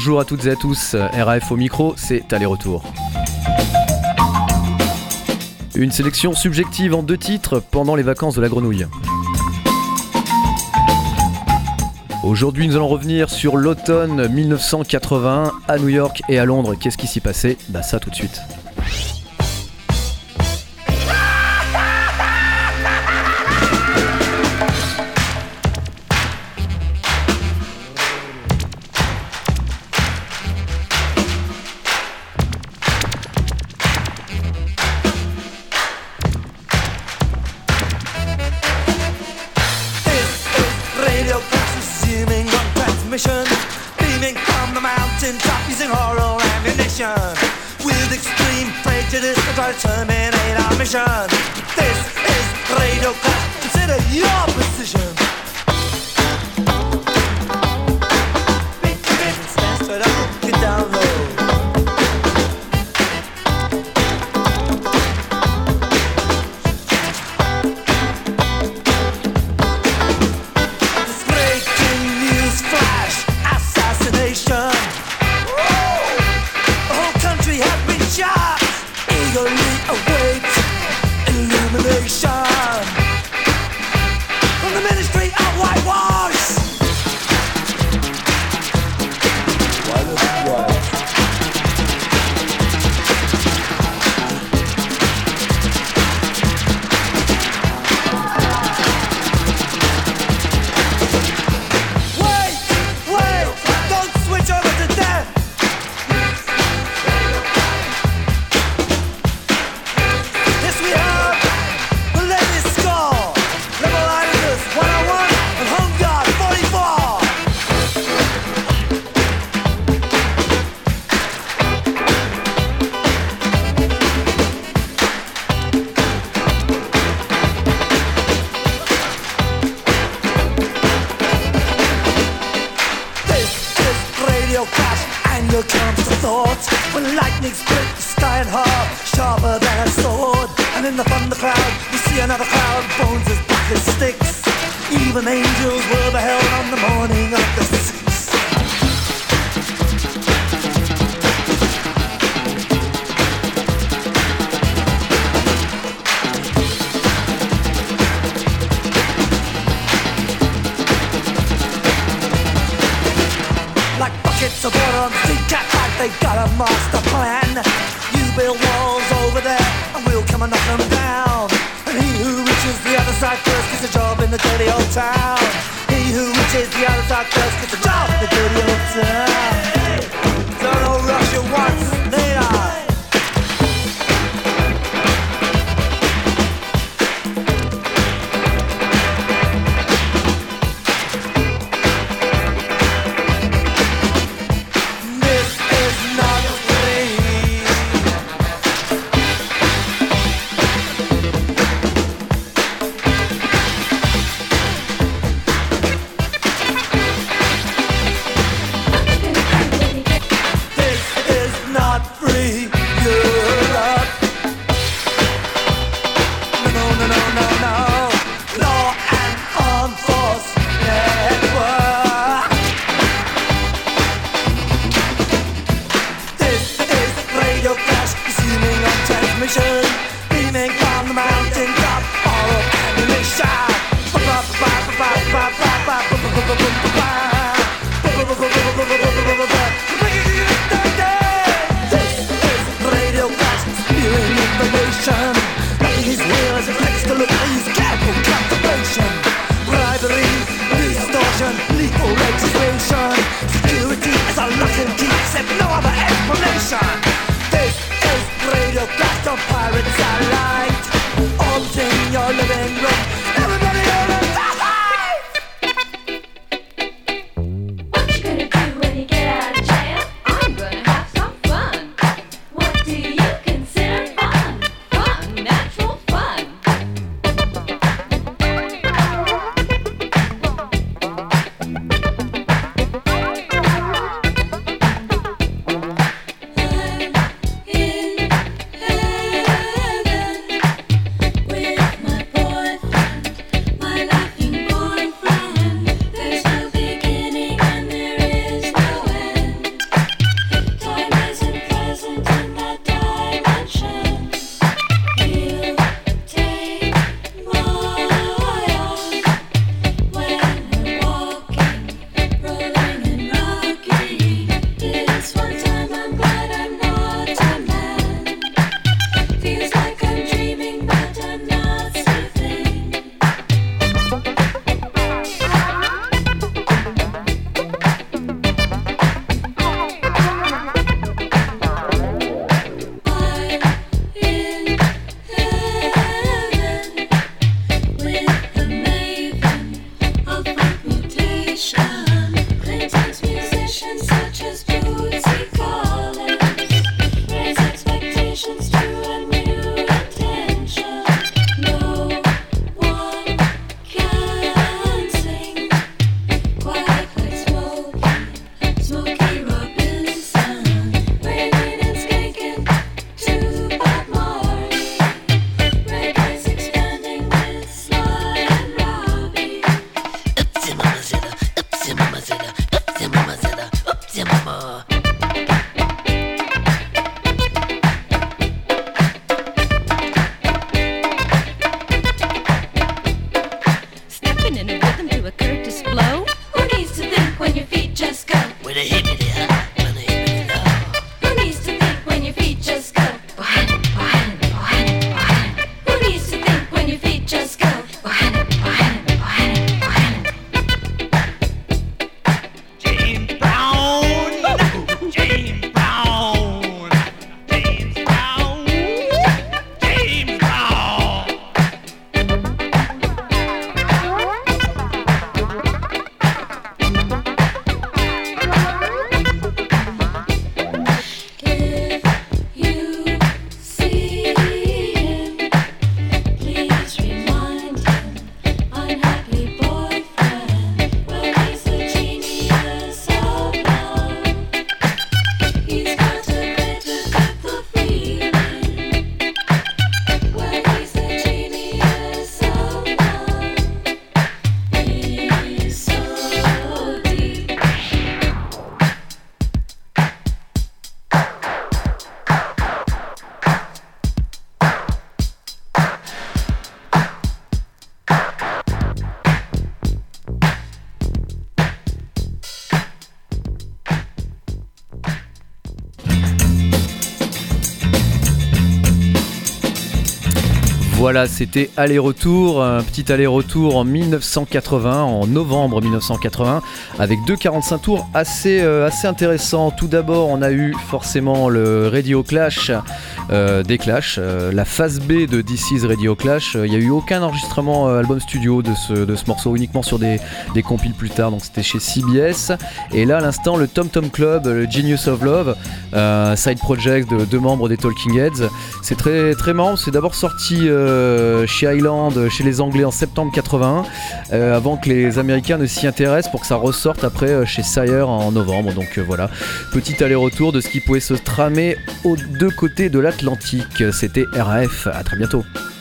Bonjour à toutes et à tous, RAF au micro, c'est Aller-Retour. Une sélection subjective en 2 titres pendant les vacances de la grenouille. Aujourd'hui, nous allons revenir sur l'automne 1981 à New York et à Londres. Qu'est-ce qui s'y passait ? Bah ça tout de suite. Beaming from the mountain top using oral ammunition. With extreme prejudice to try to terminate our mission. This is Radio Clash, consider your position. Stand straight up, get down low. From the Ministry of Whitewash. Wait, don't switch over to death. Yes, we have. Anger comes to thoughts when lightning split the sky in half, sharper than a sword. And in the thundercloud we see another cloud, bones as black as sticks. Even angels were beheld on the morning of the 6th. Buckets of water on the street, cat like they got a master plan. You build walls over there, and we'll come and knock them down. And he who reaches the other side first gets a job in the dirty old town. He who reaches the other side first gets a job in the dirty old town. Don't know Russia once, need I? Beaming from the mountain top, all of ammunition. This is Radio Clash, spewing information. Nothing is real as it clicks to look, please careful calculation. Bribery, distortion, lethal legislation. Security is a lock and key, except no other explanation. This is Radio Clash on pirate satellite. All in your living room. Everybody on the satellite! What you gonna do when you get out of jail? I'm gonna have some fun. What do you consider fun? Fun, natural fun. In heaven. Voilà, c'était aller-retour, un petit aller-retour en 1980, en novembre 1980, avec 2,45 tours assez intéressants. Tout d'abord, on a eu forcément le Radio Clash des Clash, la phase B de This Is Radio Clash. Il n'y a eu aucun enregistrement album studio de ce morceau, uniquement sur des compiles plus tard, donc c'était chez CBS. Et là, à l'instant, le Tom Tom Club, le Genius of Love, side project de deux membres des Talking Heads. C'est très, très marrant, c'est d'abord sorti chez Island, chez les Anglais en septembre 81, avant que les Américains ne s'y intéressent, pour que ça ressorte après chez Sire en novembre. Donc voilà, petit aller-retour de ce qui pouvait se tramer aux deux côtés de l'Atlantique. C'était RAF, à très bientôt.